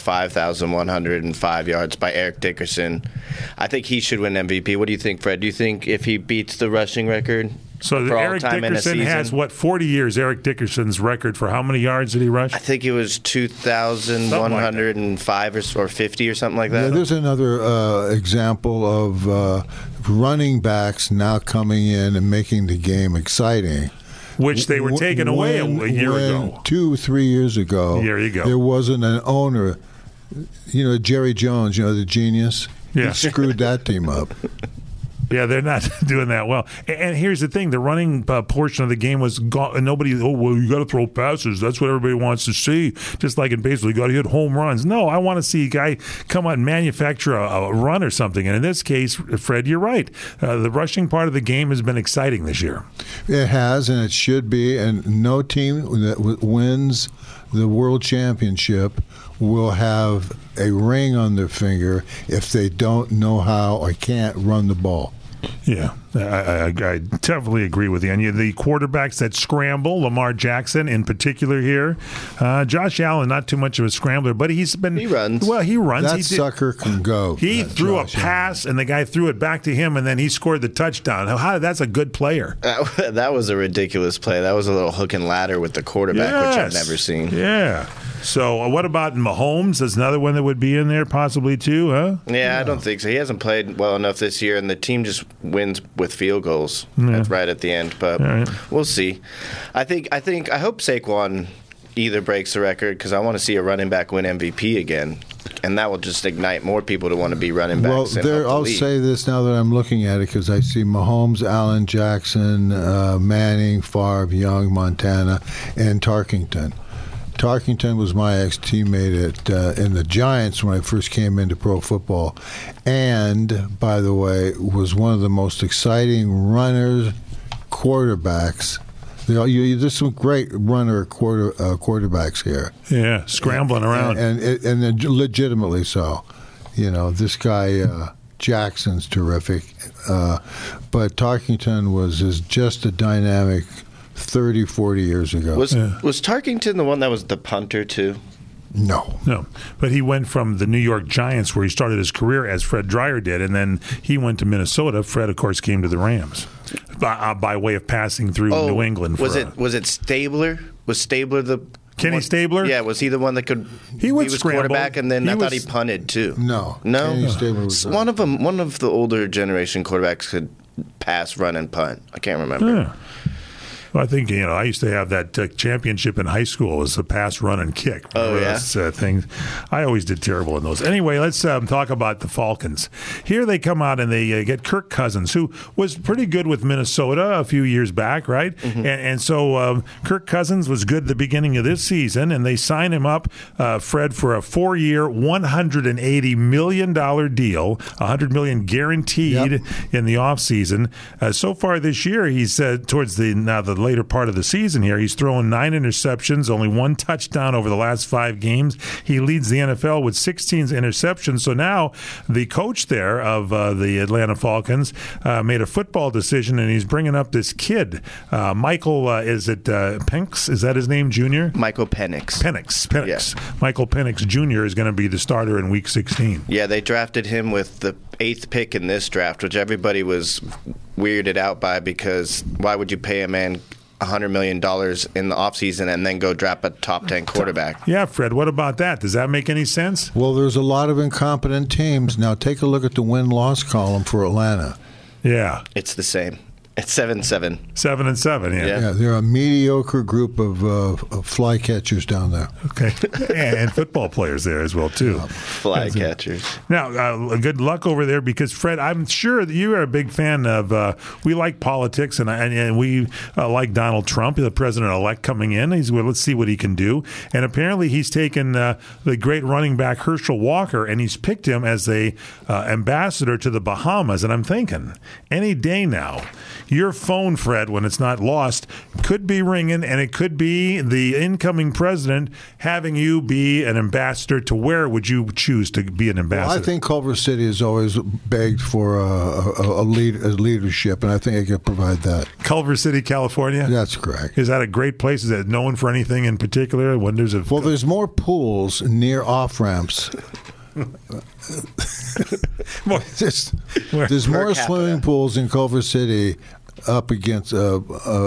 5,105 yards by Eric Dickerson, I think he should win MVP. What do you think, Fred? Do you think if he beats the rushing record? So Eric Dickerson has, 40 years, Eric Dickerson's record for how many yards did he rush? I think it was 2,105 or 50 or something like that. Yeah, there's another example of running backs now coming in and making the game exciting. Which they were taken away a year ago. 2-3 years ago. There you go. There wasn't an owner. Jerry Jones, the genius. Yeah. He screwed that team up. Yeah, they're not doing that well. And here's the thing. The running portion of the game was gone. Nobody, you got to throw passes. That's what everybody wants to see. Just like in baseball, you got to hit home runs. No, I want to see a guy come out and manufacture a run or something. And in this case, Fred, you're right. The rushing part of the game has been exciting this year. It has, and it should be. And no team that wins the World Championship will have a ring on their finger if they don't know how or can't run the ball. Yeah, I definitely agree with you. And the quarterbacks that scramble, Lamar Jackson in particular here. Josh Allen, not too much of a scrambler, but he runs. Well, he runs. That sucker can go. He threw a pass, and the guy threw it back to him, and then he scored the touchdown. That's a good player. That was a ridiculous play. That was a little hook and ladder with the quarterback, which I've never seen. Yeah. So what about Mahomes? There's another one that would be in there possibly too, huh? Yeah, I don't think so. He hasn't played well enough this year, and the team just wins with field goals right at the end. But we'll see. I hope Saquon either breaks the record because I want to see a running back win MVP again, and that will just ignite more people to want to be running backs. Well, I'll say this now that I'm looking at it because I see Mahomes, Allen, Jackson, Manning, Favre, Young, Montana, and Tarkington. Tarkington was my ex-teammate in the Giants when I first came into pro football, and by the way, was one of the most exciting runners, quarterbacks. There's some great quarterbacks here. Yeah, scrambling around, and legitimately so. This guy Jackson's terrific, but Tarkington was just a dynamic 30, 40 years ago. Was Tarkington the one that was the punter too? No. But he went from the New York Giants, where he started his career, as Fred Dreyer did, and then he went to Minnesota. Fred, of course, came to the Rams by way of passing through New England. Was it Stabler? Was Stabler the Kenny Stabler? Yeah, was he the one that could? He was quarterback, and then I thought he punted too. No. Kenny Stabler was one of them. One of the older generation quarterbacks could pass, run, and punt. I can't remember. Yeah. Well, I think, I used to have that championship in high school. It was the pass, run, and kick. Those things. I always did terrible in those. Anyway, let's talk about the Falcons. Here they come out and they get Kirk Cousins, who was pretty good with Minnesota a few years back, right? Mm-hmm. And so Kirk Cousins was good at the beginning of this season, and they signed him up, Fred, for a 4-year, $180 million deal, $100 million guaranteed in the offseason. So far this year, he's towards the later part of the season here, he's thrown 9 interceptions, only 1 touchdown over the last 5 games. He leads the NFL with 16 interceptions. So now the coach there of the Atlanta Falcons made a football decision, and he's bringing up this kid, Michael, is it Penix? Is that his name, Jr.? Michael Penix. Penix. Yeah. Michael Penix Jr. is going to be the starter in Week 16. Yeah, they drafted him with the 8th pick in this draft, which everybody was weirded out by, because why would you pay a man $100 million in the offseason and then go draft a top 10 quarterback? Yeah, Fred, what about that? Does that make any sense? Well, there's a lot of incompetent teams. Now take a look at the win-loss column for Atlanta. Yeah. It's the same. It's 7-7. 7-7, Yeah, they're a mediocre group of fly catchers down there. Okay, and football players there as well, too. Fly catchers. Now, good luck over there, because, Fred, I'm sure that you are a big fan of, we like politics, and we like Donald Trump, the president-elect, coming in. Let's see what he can do. And apparently he's taken the great running back Herschel Walker, and he's picked him as a ambassador to the Bahamas. And I'm thinking, any day now, your phone, Fred, when it's not lost, could be ringing, and it could be the incoming president having you be an ambassador to where would you choose to be an ambassador? Well, I think Culver City has always begged for a leadership, and I think I can provide that. Culver City, California? That's correct. Is that a great place? Is that known for anything in particular? Well, there's more pools near off-ramps. There's more swimming pools in Culver City up against the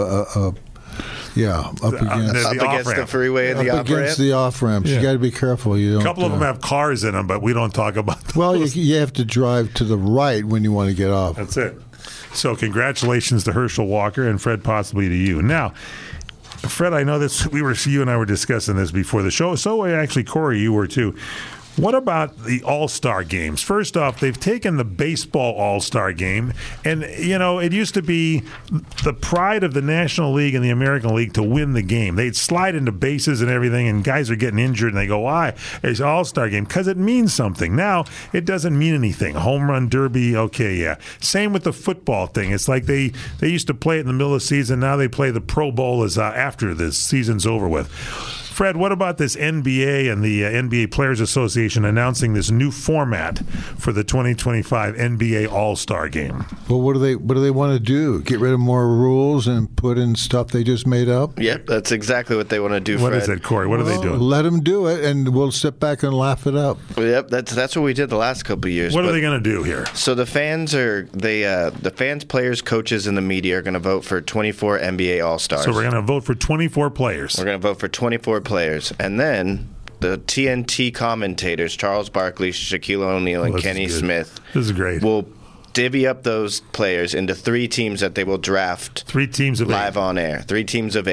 freeway and the off-ramp. Against the off-ramps. Yeah. You got to be careful. A couple of them have cars in them, but we don't talk about those. Well, you have to drive to the right when you want to get off. That's it. So congratulations to Herschel Walker, and Fred, possibly to you. Now, Fred, I know this. You and I were discussing this before the show. So actually, Corey, you were too. What about the All-Star games? First off, they've taken the baseball All-Star game, and, it used to be the pride of the National League and the American League to win the game. They'd slide into bases and everything, and guys are getting injured, and they go, why? It's an All-Star game, because it means something. Now, it doesn't mean anything. Home run derby, okay, yeah. Same with the football thing. It's like they used to play it in the middle of the season. Now they play the Pro Bowl after the season's over with. Fred, what about this NBA and the NBA Players Association announcing this new format for the 2025 NBA All-Star Game? Well, what do they want to do? Get rid of more rules and put in stuff they just made up? Yep, that's exactly what they want to do, Fred. What is it, Corey? What are they doing? Let them do it, and we'll sit back and laugh it up. Yep, that's what we did the last couple of years. What are they going to do here? So the fans, players, coaches, and the media are going to vote for 24 NBA All-Stars. So we're going to vote for 24 players. We're going to vote for 24 players. And then the TNT commentators, Charles Barkley, Shaquille O'Neal, and Kenny Smith, this is great, will divvy up those players into 3 teams that they will draft 3 teams of live on air. 3 teams of 8.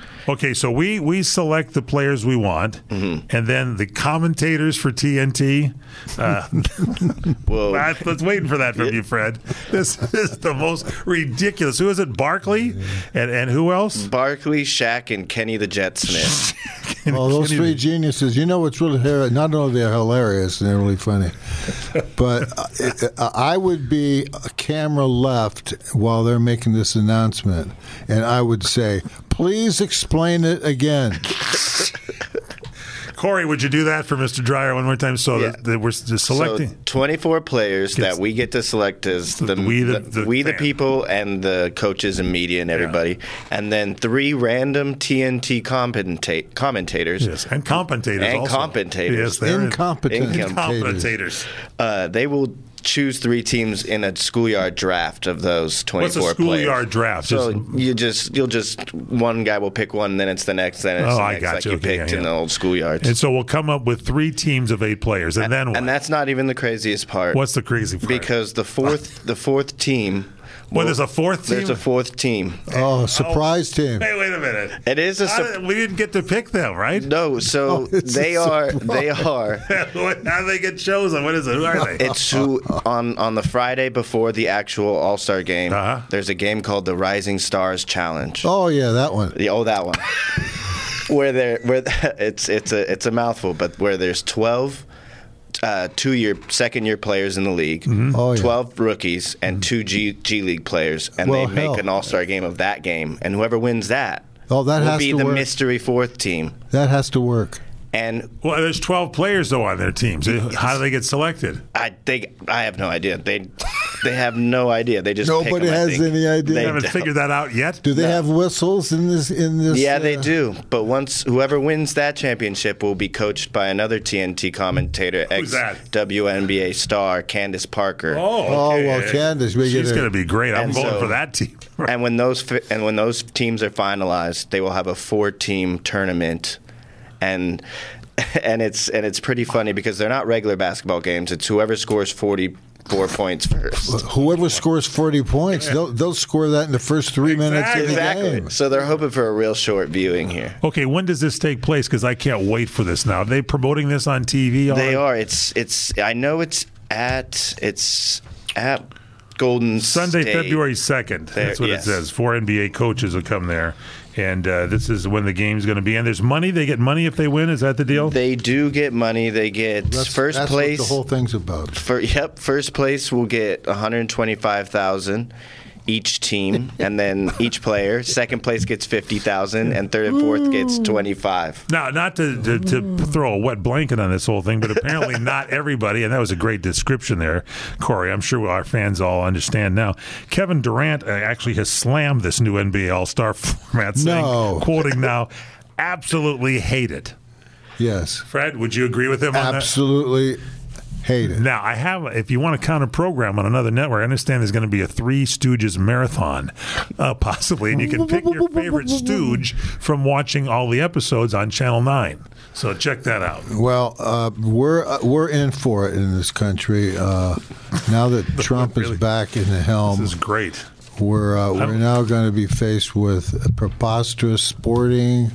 Okay, so we select the players we want, and then the commentators for TNT. Well, let's wait for that from you, Fred. This is the most ridiculous. Who is it? Barkley and who else? Barkley, Shaq, and Kenny the Jet Smith. Well, those three geniuses. You know what's really not only they're hilarious and they're really funny, but I would be camera left while they're making this announcement, and I would say, "Please explain it again." Corey, would you do that for Mr. Dreyer one more time? So that we're just selecting. So 24 players that we get to select as the people and the coaches and media and everybody. And then 3 random TNT commentators. Yes, and commentators and also. Commentators. Yes, Incompetentors. They will choose 3 teams in a schoolyard draft of those 24 players. What's a schoolyard draft? So you'll just one guy will pick one, then it's the next, then it's the next, like you picked in the old schoolyards. And so we'll come up with 3 teams of 8 players, and then what? And that's not even the craziest part. What's the crazy part? Because the fourth team. Well, there's a 4th team? There's a 4th team. Oh, surprise team. Hey, wait a minute. It is we didn't get to pick them, right? No, so they are. How do they get chosen? What is it? Who are they? It's on the Friday before the actual All-Star game. There's a game called the Rising Stars Challenge. Oh yeah, that one. That one. It's a mouthful, but where there's 12 second-year players in the league, 12 rookies, and 2 G League players, and they make an all-star game of that game. And whoever wins that will be the mystery 4th team. That has to work. And there's 12 players though on their teams. How do they get selected? I have no idea. They have no idea. They just nobody has any idea. They haven't figured that out yet. Do they have whistles in this? Yeah, they do. But whoever wins that championship will be coached by another TNT commentator, ex-WNBA star Candace Parker. Oh, well, Candace, she's going to be great. I'm voting for that team. And when those teams are finalized, they will have a 4-team tournament. And it's pretty funny because they're not regular basketball games. It's whoever scores 44 points first. Whoever scores 40 points, they'll score that in the first 3 minutes of the game. So they're hoping for a real short viewing here. Okay, when does this take place? Because I can't wait for this now. Are they promoting this on TV? They are. It's. I know it's at Golden Sunday, State. February 2nd. That's what it says. 4 NBA coaches will come there. And this is when the game's going to be. And there's money. They get money if they win. Is that the deal? They do get money. They get first place. That's what the whole thing's about. First place will get $125,000 each team, and then each player. Second place gets $50,000, and third and fourth gets $25,000. Now, not to throw a wet blanket on this whole thing, but apparently not everybody, and that was a great description there, Corey. I'm sure our fans all understand now. Kevin Durant actually has slammed this new NBA All-Star format, saying, quoting now, absolutely hate it. Yes. Fred, would you agree with him on that? Absolutely hate it. Now, I have, if you want to counter program on another network, I understand there's going to be a Three Stooges marathon, possibly, and you can pick your favorite Stooge from watching all the episodes on Channel 9. So check that out. Well, we're in for it in this country. Now that Trump is back in the helm. This is great. We're now going to be faced with preposterous sporting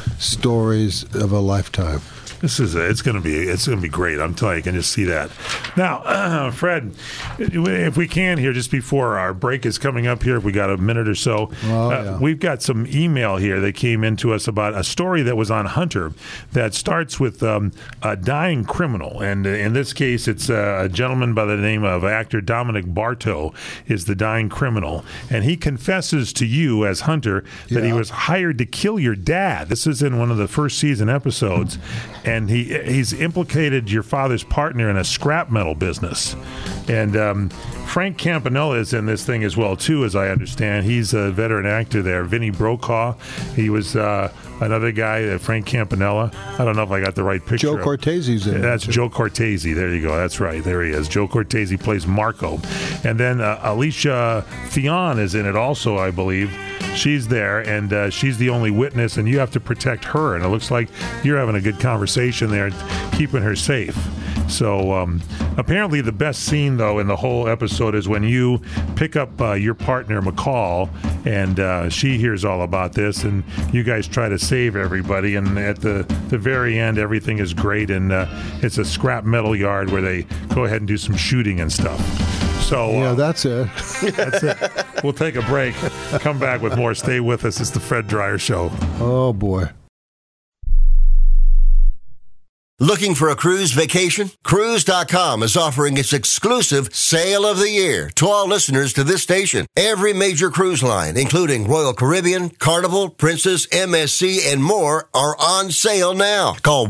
stories of a lifetime. It's going to be great. I'm telling you, I can just see that. Now, Fred, if we can here, just before our break is coming up here, if we got a minute or so, we've got some email here that came into us about a story that was on Hunter that starts with a dying criminal, and in this case, it's a gentleman by the name of actor Dominic Bartow is the dying criminal, and he confesses to you as Hunter that he was hired to kill your dad. This is in one of the first season episodes. And he's implicated your father's partner in a scrap metal business. And Frank Campanella is in this thing as well, too, as I understand. He's a veteran actor there. Vinnie Brokaw. He was another guy, Frank Campanella. I don't know if I got the right picture. Joe Cortese's in it. That's Joe Cortese. There you go. That's right. There he is. Joe Cortese plays Marco. And then Alicia Theon is in it also, I believe. She's there, and she's the only witness, and you have to protect her. And it looks like you're having a good conversation there, keeping her safe. So Apparently, the best scene, though, in the whole episode is when you pick up your partner, McCall, and she hears all about this, and you guys try to save everybody, and at the very end, everything is great, and it's a scrap metal yard where they go ahead and do some shooting and stuff. So yeah, that's it. That's it. We'll take a break. Come back with more. Stay with us. It's the Fred Dryer Show. Oh, boy. Looking for a cruise vacation? Cruise.com is offering its exclusive Sale of the Year to all listeners to this station. Every major cruise line, including Royal Caribbean, Carnival, Princess, MSC, and more, are on sale now. Call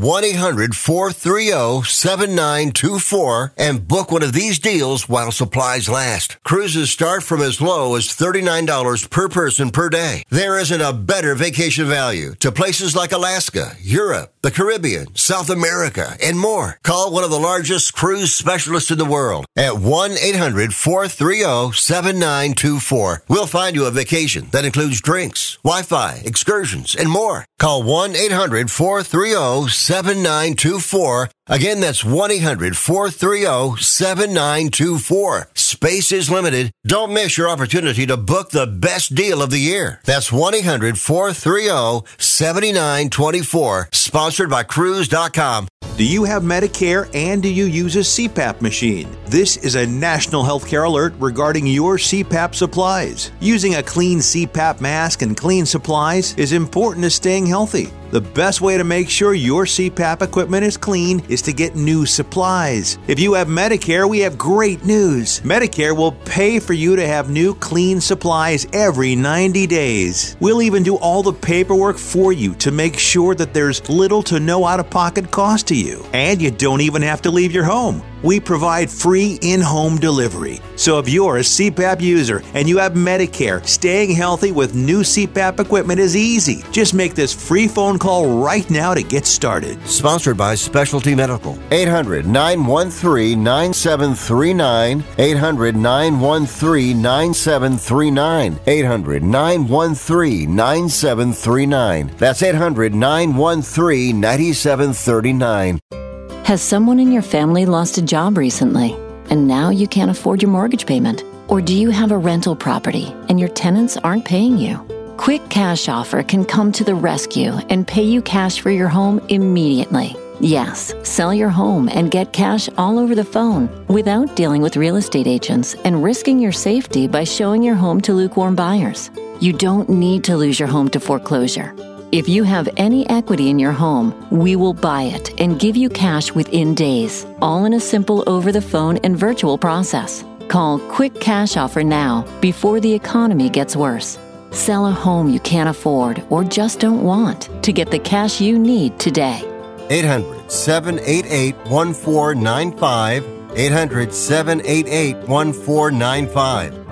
1-800-430-7924 and book one of these deals while supplies last. Cruises start from as low as $39 per person per day. There isn't a better vacation value to places like Alaska, Europe, the Caribbean, South America, and more. Call one of the largest cruise specialists in the world at 1-800-430-7924. We'll find you a vacation that includes drinks, Wi-Fi, excursions, and more. Call 1-800-430-7924. Again, that's 1-800-430-7924. Space is limited. Don't miss your opportunity to book the best deal of the year. That's 1-800-430-7924. Sponsored by Cruise.com. Do you have Medicare and do you use a CPAP machine? This is a national healthcare alert regarding your CPAP supplies. Using a clean CPAP mask and clean supplies is important to staying healthy. The best way to make sure your CPAP equipment is clean is to get new supplies. If you have Medicare, we have great news. Medicare will pay for you to have new clean supplies every 90 days. We'll even do all the paperwork for you to make sure that there's little to no out-of-pocket cost to you. And you don't even have to leave your home. We provide free in-home delivery. So if you're a CPAP user and you have Medicare, staying healthy with new CPAP equipment is easy. Just make this free phone call right now to get started. Sponsored by Specialty Medical. 800-913-9739. 800-913-9739. 800-913-9739. That's 800-913-9739. Has someone in your family lost a job recently, and now you can't afford your mortgage payment? Or do you have a rental property and your tenants aren't paying you? Quick Cash Offer can come to the rescue and pay you cash for your home immediately. Yes, sell your home and get cash all over the phone without dealing with real estate agents and risking your safety by showing your home to lukewarm buyers. You don't need to lose your home to foreclosure. If you have any equity in your home, we will buy it and give you cash within days, all in a simple over-the-phone and virtual process. Call Quick Cash Offer now before the economy gets worse. Sell a home you can't afford or just don't want to get the cash you need today. 800-788-1495. 800-788-1495.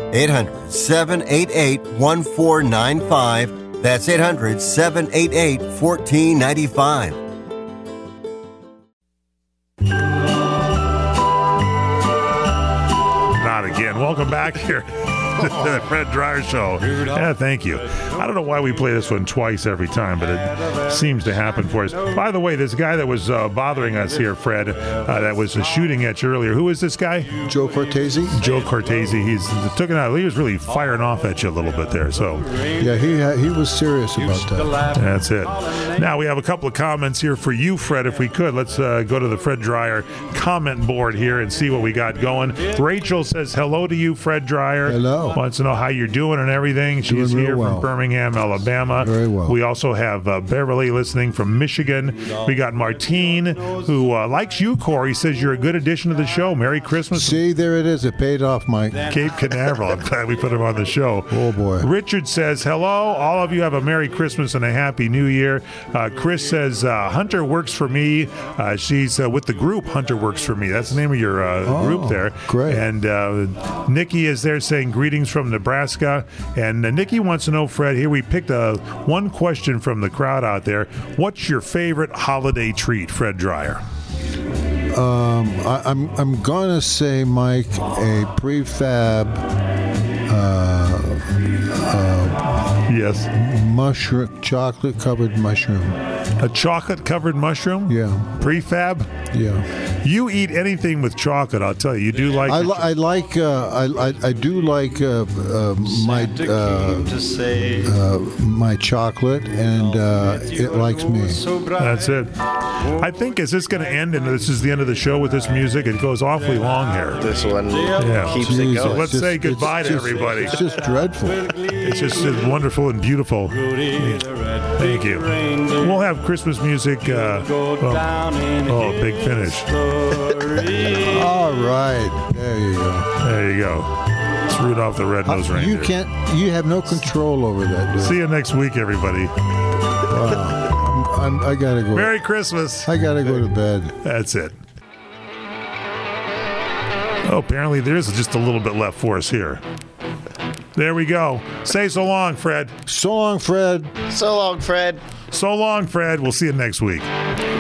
800-788-1495. That's 800-788-1495. Not again. Welcome back here. The Fred Dryer Show. Yeah, thank you. I don't know why we play this one twice every time, but it seems to happen for us. By the way, this guy that was bothering us here, Fred, that was shooting at you earlier, who is this guy? Joe Cortese. Joe Cortese. He's took it out. He was really firing off at you a little bit there. So yeah, he was serious about that. That's it. Now we have a couple of comments here for you, Fred. If we could, let's go to the Fred Dryer comment board here and see what we got going. Rachel says hello to you, Fred Dryer. Hello. Wants to know how you're doing and everything. She's here from Birmingham, Alabama. Very well. We also have Beverly listening from Michigan. We got Martine, who likes you, Corey. Says you're a good addition to the show. Merry Christmas. See, there it is. It paid off, Mike. Cape Canaveral. I'm glad we put him on the show. Oh, boy. Richard says, hello. All of you have a Merry Christmas and a Happy New Year. Chris says, Hunter works for me. She's with the group Hunter Works for Me. That's the name of your group there. Great. And Nikki is there saying greetings from Nebraska. And Nikki wants to know, Fred, here we picked one question from the crowd out there. What's your favorite holiday treat, Fred Dryer? I'm gonna say, Mike, a prefab yes, mushroom, chocolate covered mushroom. A chocolate-covered mushroom? Yeah. Prefab? Yeah. You eat anything with chocolate, I'll tell you. You do like... I do like my chocolate, and it likes me. That's it. I think, is this going to end, and this is the end of the show with this music? It goes awfully long here. This one keeps it going. Let's say goodbye to everybody. It's just dreadful. It's just wonderful and beautiful. Thank you. We'll have Christmas music. Big finish. All right. There you go. There you go. It's Rudolph the Red-Nosed Reindeer. You have no control over that, dude. See you next week, everybody. Wow. I gotta go. Merry Christmas. I gotta go to bed. That's it. Oh, apparently there's just a little bit left for us here. There we go. Say so long, Fred. So long, Fred. So long, Fred. So long, Fred. We'll see you next week.